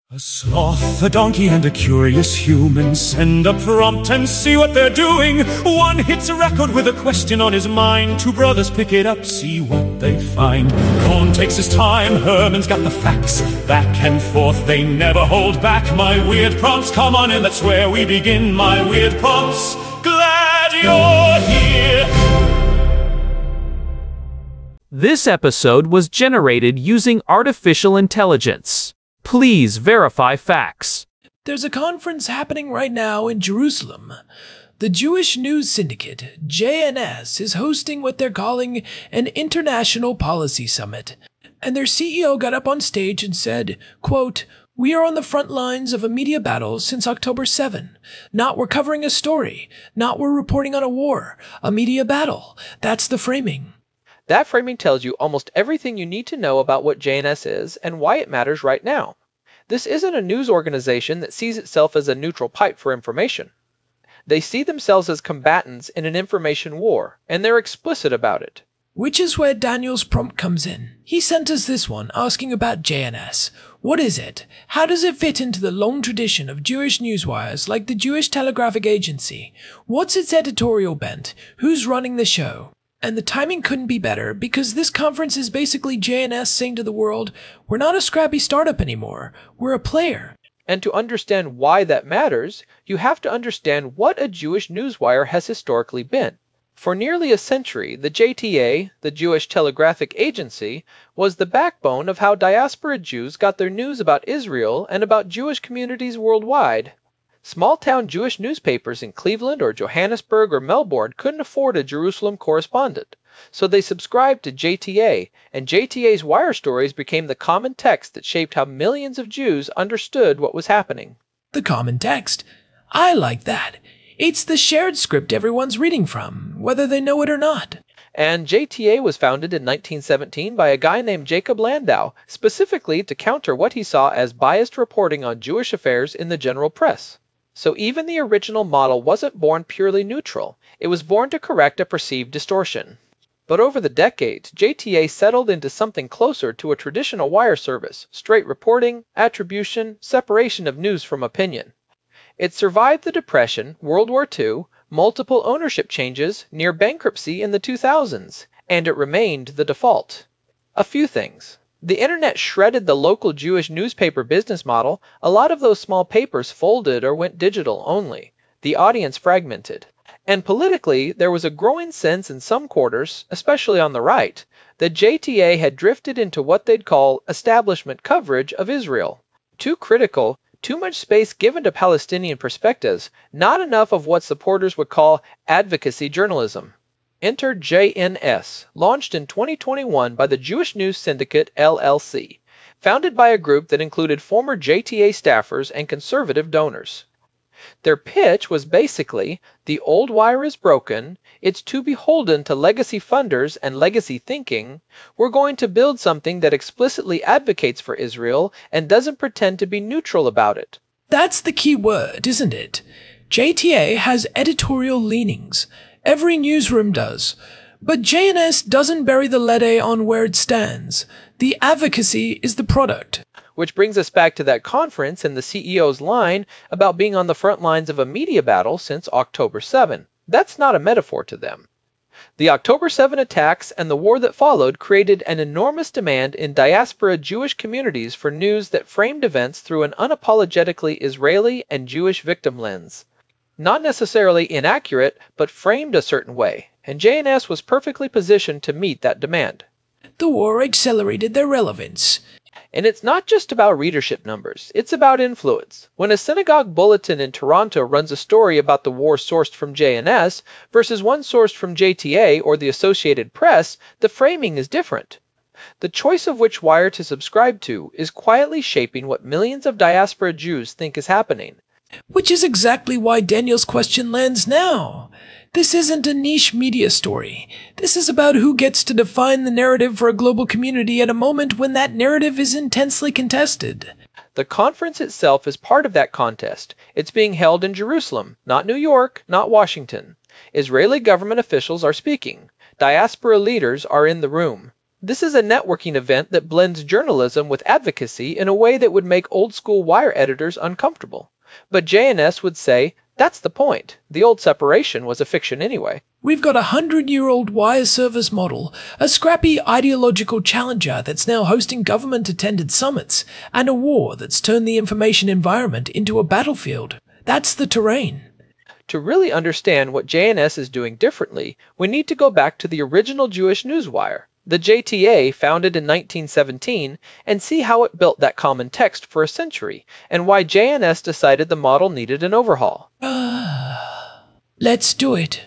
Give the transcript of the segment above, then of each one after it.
A sloth, a donkey, and a curious human send a prompt and see what they're doing. One hits a record with a question on his mind. Two brothers pick it up, see what they find. Cohn takes his time, Herman's got the facts. Back and forth, they never hold back. My weird prompts, come on in, that's where we begin. My weird prompts, glad you're here. This episode was generated using artificial intelligence. Please verify facts. There's a conference happening right now in Jerusalem. The Jewish News Syndicate, JNS, is hosting what they're calling an International Policy Summit. And their CEO got up on stage and said, quote, "We are on the front lines of a media battle since October 7. Not we're covering a story, not we're reporting on a war, a media battle. That's the framing." That framing tells you almost everything you need to know about what JNS is and why it matters right now. This isn't a news organization that sees itself as a neutral pipe for information. They see themselves as combatants in an information war, and they're explicit about it. Which is where Daniel's prompt comes in. He sent us this one asking about JNS. What is it? How does it fit into the long tradition of Jewish newswires like the Jewish Telegraphic Agency? What's its editorial bent? Who's running the show? And the timing couldn't be better, because this conference is basically JNS saying to the world, we're not a scrappy startup anymore, we're a player. And to understand why that matters, you have to understand what a Jewish newswire has historically been. For nearly a century, the JTA, the Jewish Telegraphic Agency, was the backbone of how diaspora Jews got their news about Israel and about Jewish communities worldwide. Small-town Jewish newspapers in Cleveland or Johannesburg or Melbourne couldn't afford a Jerusalem correspondent, so they subscribed to JTA, and JTA's wire stories became the common text that shaped how millions of Jews understood what was happening. The common text? I like that. It's the shared script everyone's reading from, whether they know it or not. And JTA was founded in 1917 by a guy named Jacob Landau, specifically to counter what he saw as biased reporting on Jewish affairs in the general press. So even the original model wasn't born purely neutral, it was born to correct a perceived distortion. But over the decades, JTA settled into something closer to a traditional wire service, straight reporting, attribution, separation of news from opinion. It survived the Depression, World War II, multiple ownership changes, near bankruptcy in the 2000s, and it remained the default. A few things. The internet shredded the local Jewish newspaper business model. A lot of those small papers folded or went digital only. The audience fragmented. And politically, there was a growing sense in some quarters, especially on the right, that JTA had drifted into what they'd call establishment coverage of Israel. Too critical, too much space given to Palestinian perspectives, not enough of what supporters would call advocacy journalism. Enter JNS, launched in 2021 by the Jewish News Syndicate, LLC, founded by a group that included former JTA staffers and conservative donors. Their pitch was basically, the old wire is broken, it's too beholden to legacy funders and legacy thinking, we're going to build something that explicitly advocates for Israel and doesn't pretend to be neutral about it. That's the key word, isn't it? JTA has editorial leanings. Every newsroom does. But JNS doesn't bury the lead on where it stands. The advocacy is the product. Which brings us back to that conference and the CEO's line about being on the front lines of a media battle since October 7. That's not a metaphor to them. The October 7 attacks and the war that followed created an enormous demand in diaspora Jewish communities for news that framed events through an unapologetically Israeli and Jewish victim lens. Not necessarily inaccurate, but framed a certain way, and JNS was perfectly positioned to meet that demand. The war accelerated their relevance. And it's not just about readership numbers, it's about influence. When a synagogue bulletin in Toronto runs a story about the war sourced from JNS versus one sourced from JTA or the Associated Press, the framing is different. The choice of which wire to subscribe to is quietly shaping what millions of diaspora Jews think is happening. Which is exactly why Daniel's question lands now. This isn't a niche media story. This is about who gets to define the narrative for a global community at a moment when that narrative is intensely contested. The conference itself is part of that contest. It's being held in Jerusalem, not New York, not Washington. Israeli government officials are speaking. Diaspora leaders are in the room. This is a networking event that blends journalism with advocacy in a way that would make old-school wire editors uncomfortable. But JNS would say, that's the point. The old separation was a fiction anyway. We've got a 100-year-old wire service model, a scrappy ideological challenger that's now hosting government-attended summits, and a war that's turned the information environment into a battlefield. That's the terrain. To really understand what JNS is doing differently, we need to go back to the original Jewish newswire, the JTA, founded in 1917, and see how it built that common text for a century, and why JNS decided the model needed an overhaul. Let's do it.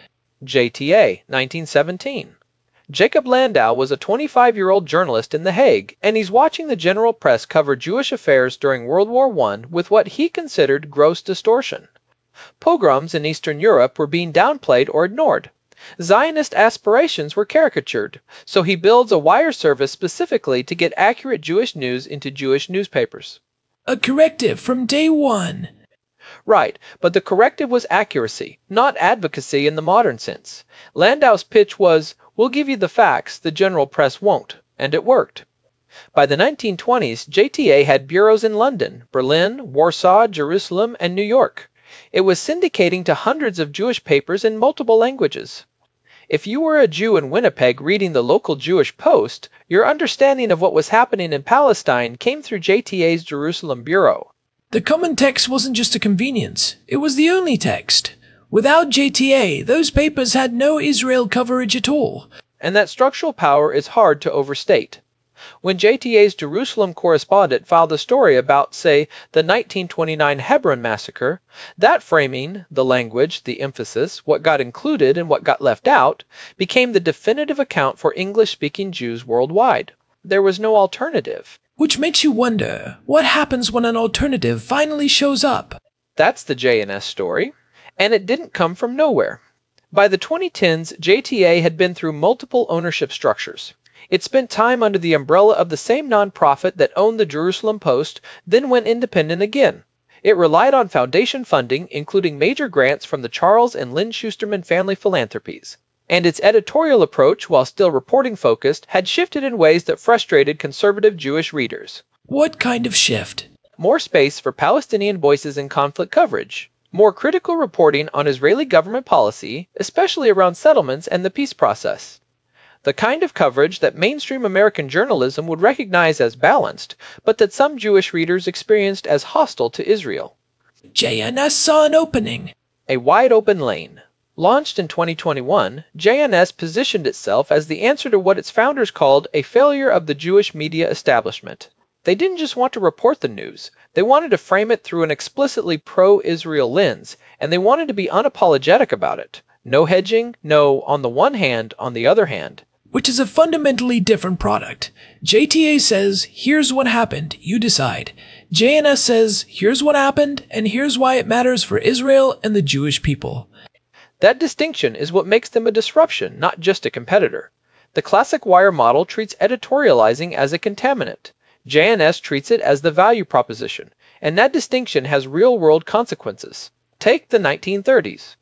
JTA, 1917. Jacob Landau was a 25-year-old journalist in The Hague, and he's watching the general press cover Jewish affairs during World War I with what he considered gross distortion. Pogroms in Eastern Europe were being downplayed or ignored. Zionist aspirations were caricatured, so he builds a wire service specifically to get accurate Jewish news into Jewish newspapers. A corrective from day one. Right, but the corrective was accuracy, not advocacy in the modern sense. Landau's pitch was, we'll give you the facts, the general press won't, and it worked. By the 1920s, JTA had bureaus in London, Berlin, Warsaw, Jerusalem, and New York. It was syndicating to hundreds of Jewish papers in multiple languages. If you were a Jew in Winnipeg reading the local Jewish Post, your understanding of what was happening in Palestine came through JTA's Jerusalem bureau. The common text wasn't just a convenience, it was the only text. Without JTA, those papers had no Israel coverage at all. And that structural power is hard to overstate. When JTA's Jerusalem correspondent filed a story about, say, the 1929 Hebron massacre, that framing, the language, the emphasis, what got included and what got left out, became the definitive account for English-speaking Jews worldwide. There was no alternative. Which makes you wonder, what happens when an alternative finally shows up? That's the JNS story, and it didn't come from nowhere. By the 2010s, JTA had been through multiple ownership structures. It spent time under the umbrella of the same nonprofit that owned the Jerusalem Post, then went independent again. It relied on foundation funding, including major grants from the Charles and Lynn Schusterman family philanthropies. And its editorial approach, while still reporting focused, had shifted in ways that frustrated conservative Jewish readers. What kind of shift? More space for Palestinian voices in conflict coverage. More critical reporting on Israeli government policy, especially around settlements and the peace process. The kind of coverage that mainstream American journalism would recognize as balanced, but that some Jewish readers experienced as hostile to Israel. JNS saw an opening. A wide open lane. Launched in 2021, JNS positioned itself as the answer to what its founders called a failure of the Jewish media establishment. They didn't just want to report the news, they wanted to frame it through an explicitly pro-Israel lens, and they wanted to be unapologetic about it. No hedging, no on the one hand, on the other hand. Which is a fundamentally different product. JTA says, here's what happened, you decide. JNS says, here's what happened, and here's why it matters for Israel and the Jewish people. That distinction is what makes them a disruption, not just a competitor. The classic wire model treats editorializing as a contaminant. JNS treats it as the value proposition, and that distinction has real-world consequences. Take the 1930s.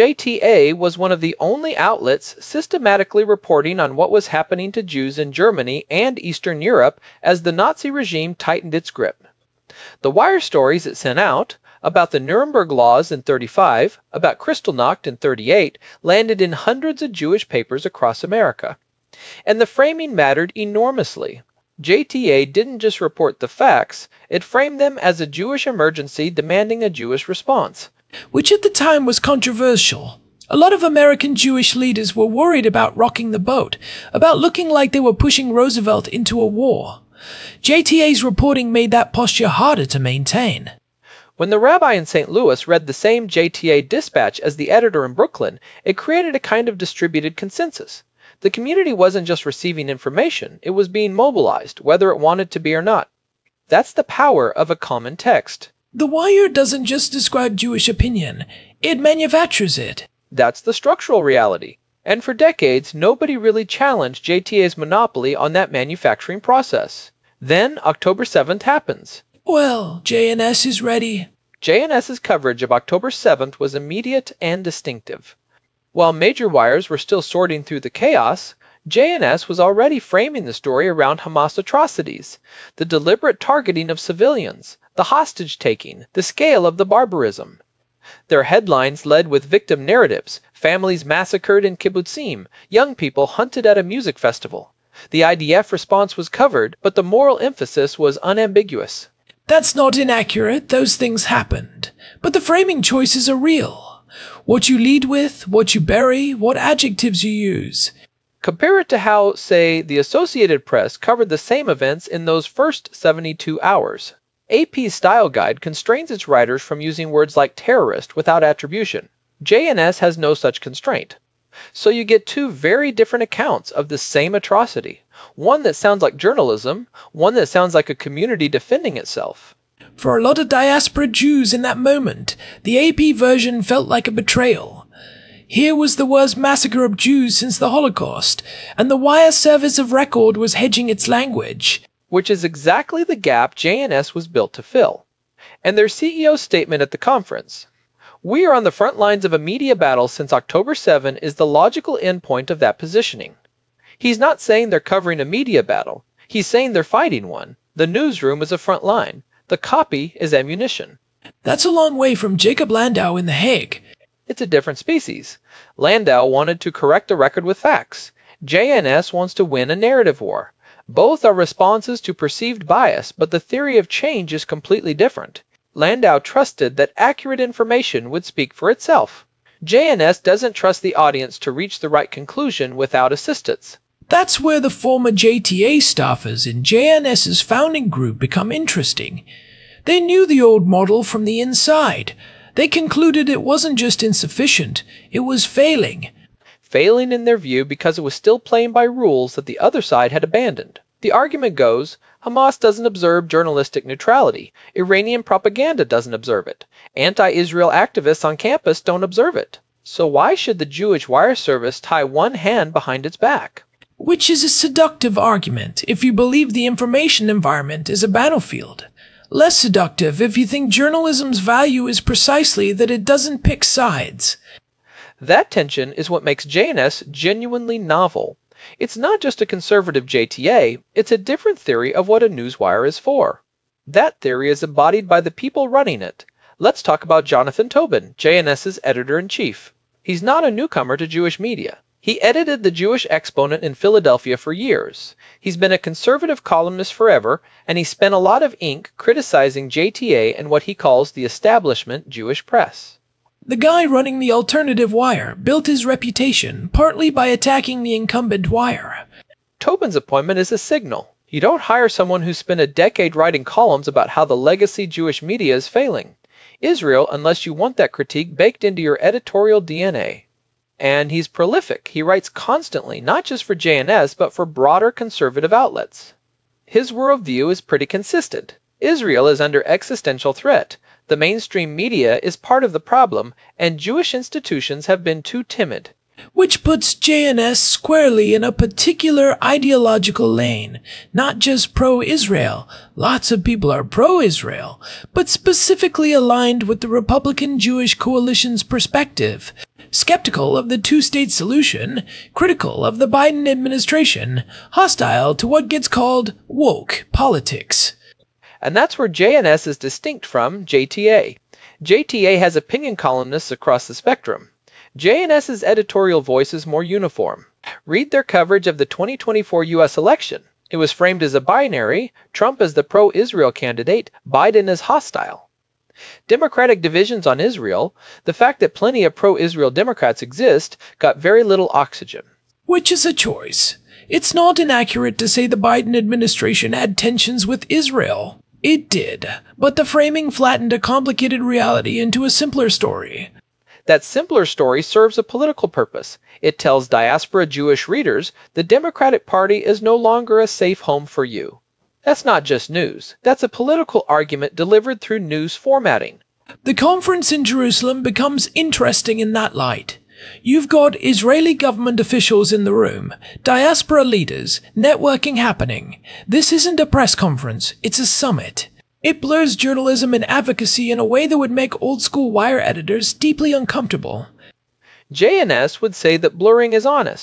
JTA was one of the only outlets systematically reporting on what was happening to Jews in Germany and Eastern Europe as the Nazi regime tightened its grip. The wire stories it sent out, about the Nuremberg Laws in 1935, about Kristallnacht in 1938, landed in hundreds of Jewish papers across America. And the framing mattered enormously. JTA didn't just report the facts, it framed them as a Jewish emergency demanding a Jewish response. Which at the time was controversial. A lot of American Jewish leaders were worried about rocking the boat, about looking like they were pushing Roosevelt into a war. JTA's reporting made that posture harder to maintain. When the rabbi in St. Louis read the same JTA dispatch as the editor in Brooklyn, it created a kind of distributed consensus. The community wasn't just receiving information, it was being mobilized, whether it wanted to be or not. That's the power of a common text. The Wire doesn't just describe Jewish opinion, it manufactures it. That's the structural reality. And for decades, nobody really challenged JTA's monopoly on that manufacturing process. Then, October 7th happens. Well, JNS is ready. JNS's coverage of October 7th was immediate and distinctive. While major wires were still sorting through the chaos, JNS was already framing the story around Hamas atrocities, the deliberate targeting of civilians, the hostage-taking, the scale of the barbarism. Their headlines led with victim narratives, families massacred in kibbutzim, young people hunted at a music festival. The IDF response was covered, but the moral emphasis was unambiguous. That's not inaccurate, those things happened. But the framing choices are real. What you lead with, what you bury, what adjectives you use. Compare it to how, say, the Associated Press covered the same events in those first 72 hours. AP's style guide constrains its writers from using words like terrorist without attribution. JNS has no such constraint. So you get two very different accounts of the same atrocity. One that sounds like journalism, one that sounds like a community defending itself. For a lot of diaspora Jews in that moment, the AP version felt like a betrayal. Here was the worst massacre of Jews since the Holocaust, and the Wire Service of Record was hedging its language. Which is exactly the gap JNS was built to fill. And their CEO's statement at the conference, "We are on the front lines of a media battle since October 7 is the logical endpoint of that positioning." He's not saying they're covering a media battle. He's saying they're fighting one. The newsroom is a front line. The copy is ammunition. That's a long way from Jacob Landau in The Hague. It's a different species. Landau wanted to correct the record with facts. JNS wants to win a narrative war. Both are responses to perceived bias, but the theory of change is completely different. Landau trusted that accurate information would speak for itself. JNS doesn't trust the audience to reach the right conclusion without assistance. That's where the former JTA staffers in JNS's founding group become interesting. They knew the old model from the inside. They concluded it wasn't just insufficient, it was failing. Failing in their view because it was still playing by rules that the other side had abandoned. The argument goes, Hamas doesn't observe journalistic neutrality. Iranian propaganda doesn't observe it. Anti-Israel activists on campus don't observe it. So why should the Jewish wire service tie one hand behind its back? Which is a seductive argument if you believe the information environment is a battlefield. Less seductive if you think journalism's value is precisely that it doesn't pick sides. That tension is what makes JNS genuinely novel. It's not just a conservative JTA, it's a different theory of what a newswire is for. That theory is embodied by the people running it. Let's talk about Jonathan Tobin, JNS's editor-in-chief. He's not a newcomer to Jewish media. He edited the Jewish Exponent in Philadelphia for years. He's been a conservative columnist forever, and he spent a lot of ink criticizing JTA and what he calls the establishment Jewish press. The guy running the alternative wire built his reputation partly by attacking the incumbent wire. Tobin's appointment is a signal. You don't hire someone who spent a decade writing columns about how the legacy Jewish media is failing Israel unless you want that critique baked into your editorial DNA. And he's prolific. He writes constantly, not just for JNS, but for broader conservative outlets. His worldview is pretty consistent. Israel is under existential threat. The mainstream media is part of the problem, and Jewish institutions have been too timid. Which puts JNS squarely in a particular ideological lane, not just pro-Israel. Lots of people are pro-Israel, but specifically aligned with the Republican Jewish coalition's perspective. Skeptical of the two-state solution, critical of the Biden administration, hostile to what gets called woke politics. And that's where JNS is distinct from JTA. JTA has opinion columnists across the spectrum. JNS's editorial voice is more uniform. Read their coverage of the 2024 U.S. election. It was framed as a binary, Trump as the pro-Israel candidate, Biden as hostile. Democratic divisions on Israel, the fact that plenty of pro-Israel Democrats exist, got very little oxygen. Which is a choice. It's not inaccurate to say the Biden administration had tensions with Israel. It did, but the framing flattened a complicated reality into a simpler story. That simpler story serves a political purpose. It tells diaspora Jewish readers the Democratic Party is no longer a safe home for you. That's not just news. That's a political argument delivered through news formatting. The conference in Jerusalem becomes interesting in that light. You've got Israeli government officials in the room, diaspora leaders, networking happening. This isn't a press conference, it's a summit. It blurs journalism and advocacy in a way that would make old-school wire editors deeply uncomfortable. JNS would say that blurring is honest.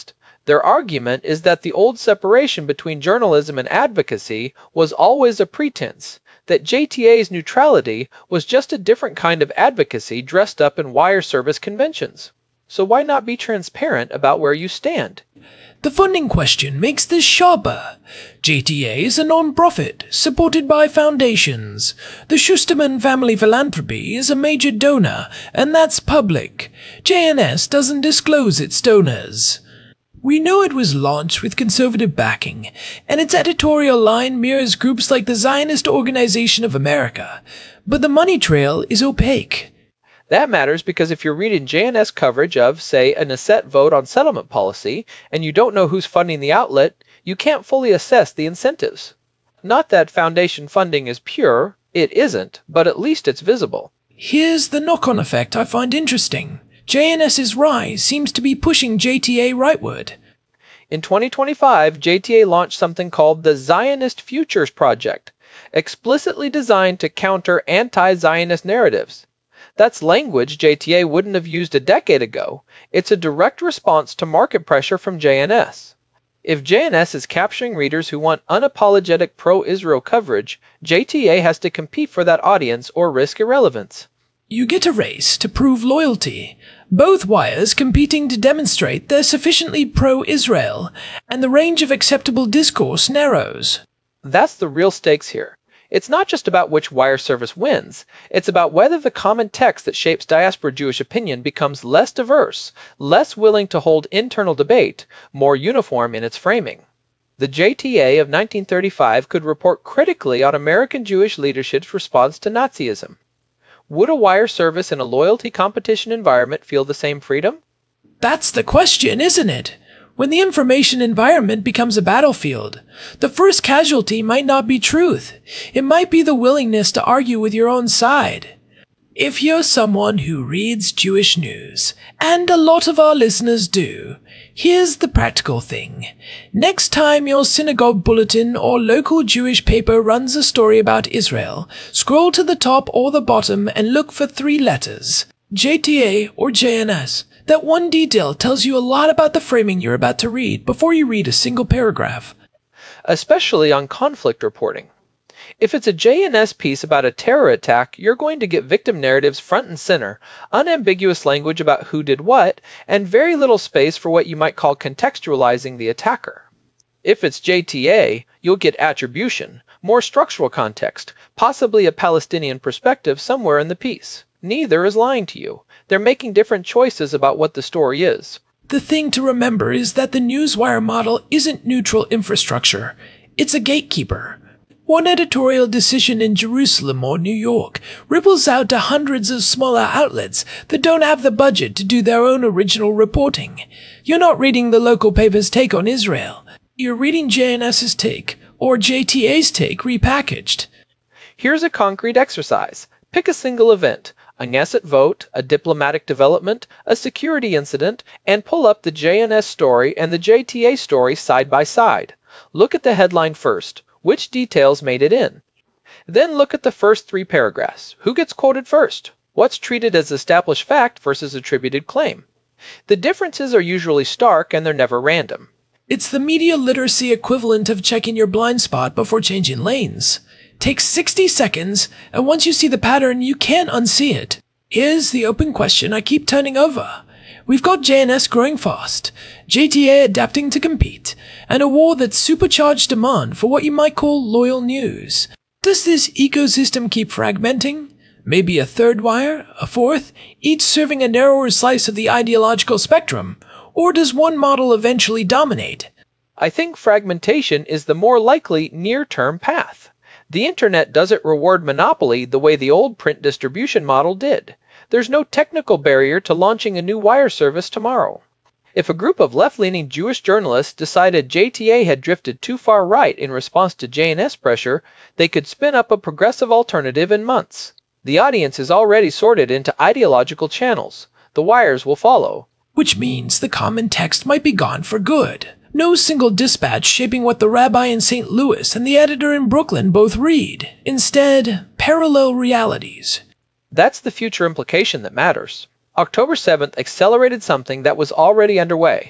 Their argument is that the old separation between journalism and advocacy was always a pretense, that JTA's neutrality was just a different kind of advocacy dressed up in wire service conventions. So why not be transparent about where you stand? The funding question makes this sharper. JTA is a non-profit, supported by foundations. The Schusterman Family Philanthropy is a major donor, and that's public. JNS doesn't disclose its donors. We know it was launched with conservative backing, and its editorial line mirrors groups like the Zionist Organization of America, but the money trail is opaque. That matters because if you're reading JNS coverage of, say, a Knesset vote on settlement policy, and you don't know who's funding the outlet, you can't fully assess the incentives. Not that foundation funding is pure, it isn't, but at least it's visible. Here's the knock-on effect I find interesting. JNS's rise seems to be pushing JTA rightward. In 2025, JTA launched something called the Zionist Futures Project, explicitly designed to counter anti-Zionist narratives. That's language JTA wouldn't have used a decade ago. It's a direct response to market pressure from JNS. If JNS is capturing readers who want unapologetic pro-Israel coverage, JTA has to compete for that audience or risk irrelevance. You get a race to prove loyalty, both wires competing to demonstrate they're sufficiently pro-Israel, and the range of acceptable discourse narrows. That's the real stakes here. It's not just about which wire service wins, it's about whether the common text that shapes diaspora Jewish opinion becomes less diverse, less willing to hold internal debate, more uniform in its framing. The JTA of 1935 could report critically on American Jewish leadership's response to Nazism. Would a wire service in a loyalty competition environment feel the same freedom? That's the question, isn't it? When the information environment becomes a battlefield, the first casualty might not be truth. It might be the willingness to argue with your own side. If you're someone who reads Jewish news, and a lot of our listeners do, here's the practical thing. Next time your synagogue bulletin or local Jewish paper runs a story about Israel, scroll to the top or the bottom and look for 3 letters, JTA or JNS. That one detail tells you a lot about the framing you're about to read before you read a single paragraph. Especially on conflict reporting. If it's a JNS piece about a terror attack, you're going to get victim narratives front and center, unambiguous language about who did what, and very little space for what you might call contextualizing the attacker. If it's JTA, you'll get attribution, more structural context, possibly a Palestinian perspective somewhere in the piece. Neither is lying to you. They're making different choices about what the story is. The thing to remember is that the newswire model isn't neutral infrastructure. It's a gatekeeper. One editorial decision in Jerusalem or New York ripples out to hundreds of smaller outlets that don't have the budget to do their own original reporting. You're not reading the local paper's take on Israel. You're reading JNS's take, or JTA's take repackaged. Here's a concrete exercise. Pick a single event, a Knesset vote, a diplomatic development, a security incident, and pull up the JNS story and the JTA story side by side. Look at the headline first. Which details made it in? Then look at the first 3 paragraphs. Who gets quoted first? What's treated as established fact versus attributed claim? The differences are usually stark and they're never random. It's the media literacy equivalent of checking your blind spot before changing lanes. Takes 60 seconds, and once you see the pattern, you can't unsee it. Here's the open question I keep turning over. We've got JNS growing fast, JTA adapting to compete, and a war that's supercharged demand for what you might call loyal news. Does this ecosystem keep fragmenting? Maybe a third wire, a fourth, each serving a narrower slice of the ideological spectrum? Or does one model eventually dominate? I think fragmentation is the more likely near-term path. The internet doesn't reward monopoly the way the old print distribution model did. There's no technical barrier to launching a new wire service tomorrow. If a group of left-leaning Jewish journalists decided JTA had drifted too far right in response to JNS pressure, they could spin up a progressive alternative in months. The audience is already sorted into ideological channels. The wires will follow. Which means the common text might be gone for good. No single dispatch shaping what the rabbi in St. Louis and the editor in Brooklyn both read. Instead, parallel realities. That's the future implication that matters. October 7th accelerated something that was already underway.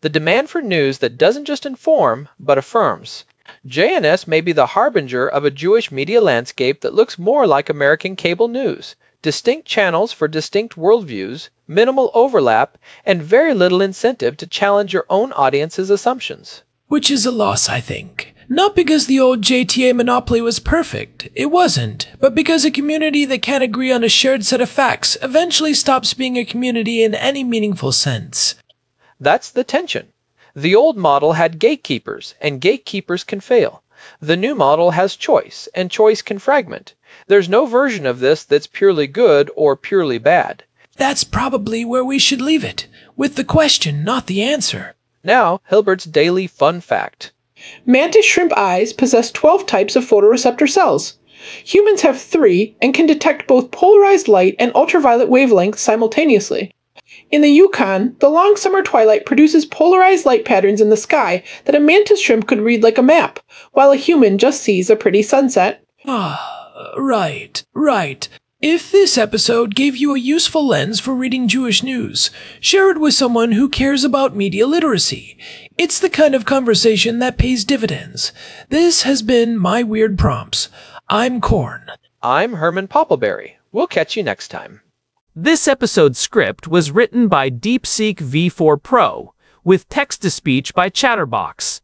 The demand for news that doesn't just inform, but affirms. JNS may be the harbinger of a Jewish media landscape that looks more like American cable news. Distinct channels for distinct worldviews, minimal overlap, and very little incentive to challenge your own audience's assumptions. Which is a loss, I think. Not because the old JTA monopoly was perfect. It wasn't. But because a community that can't agree on a shared set of facts eventually stops being a community in any meaningful sense. That's the tension. The old model had gatekeepers, and gatekeepers can fail. The new model has choice, and choice can fragment. There's no version of this that's purely good or purely bad. That's probably where we should leave it, with the question, not the answer. Now, Hilbert's daily fun fact. Mantis shrimp eyes possess 12 types of photoreceptor cells. Humans have 3 and can detect both polarized light and ultraviolet wavelengths simultaneously. In the Yukon, the long summer twilight produces polarized light patterns in the sky that a mantis shrimp could read like a map, while a human just sees a pretty sunset. Right. If this episode gave you a useful lens for reading Jewish news, share it with someone who cares about media literacy. It's the kind of conversation that pays dividends. This has been My Weird Prompts. I'm Korn. I'm Herman Poppleberry. We'll catch you next time. This episode's script was written by DeepSeek V4 Pro, with text-to-speech by Chatterbox.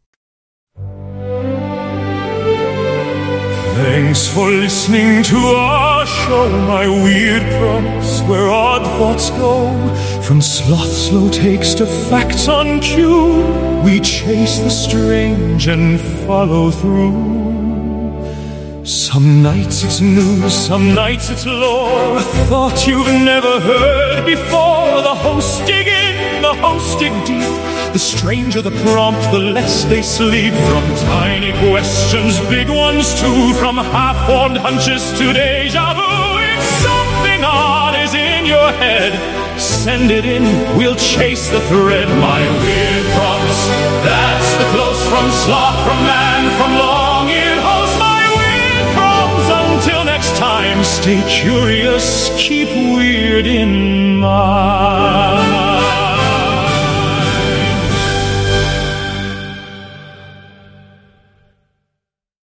Thanks for listening to our show, My Weird Prompts, where odd thoughts go. From sloth slow takes to facts on cue, we chase the strange and follow through. Some nights it's news, some nights it's lore, a thought you've never heard before. The hosts dig in, the hosts dig deep. The stranger the prompt, the less they sleep. From tiny questions, big ones too. From half-formed hunches to deja vu. If something odd is in your head, send it in, we'll chase the thread. My Weird Prompts, that's the close from sloth, from man, from long-eared host. My Weird Prompts, until next time, stay curious, keep weird in mind.